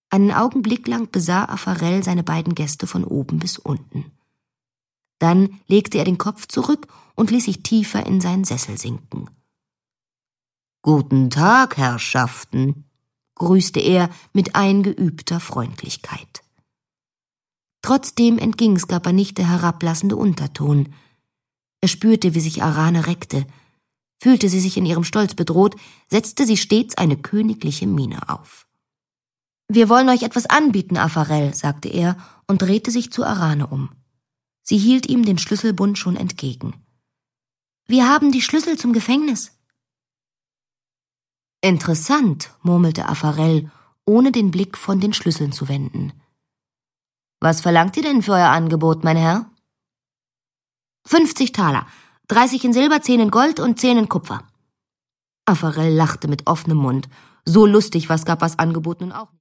Einen Augenblick lang besah Affarell seine beiden Gäste von oben bis unten. Dann legte er den Kopf zurück und ließ sich tiefer in seinen Sessel sinken. »Guten Tag, Herrschaften«, grüßte er mit eingeübter Freundlichkeit. Trotzdem entging Scapa nicht der herablassende Unterton. Er spürte, wie sich Arane reckte. Fühlte sie sich in ihrem Stolz bedroht, setzte sie stets eine königliche Miene auf. »Wir wollen euch etwas anbieten, Affarell«, sagte er und drehte sich zu Arane um. Sie hielt ihm den Schlüsselbund schon entgegen. »Wir haben die Schlüssel zum Gefängnis.« »Interessant«, murmelte Affarell, ohne den Blick von den Schlüsseln zu wenden. »Was verlangt ihr denn für euer Angebot, mein Herr?« 50 Taler, 30 in Silber, 10 in Gold und 10 in Kupfer. Affarell lachte mit offenem Mund. So lustig war Scapas Angebot nun auch nicht.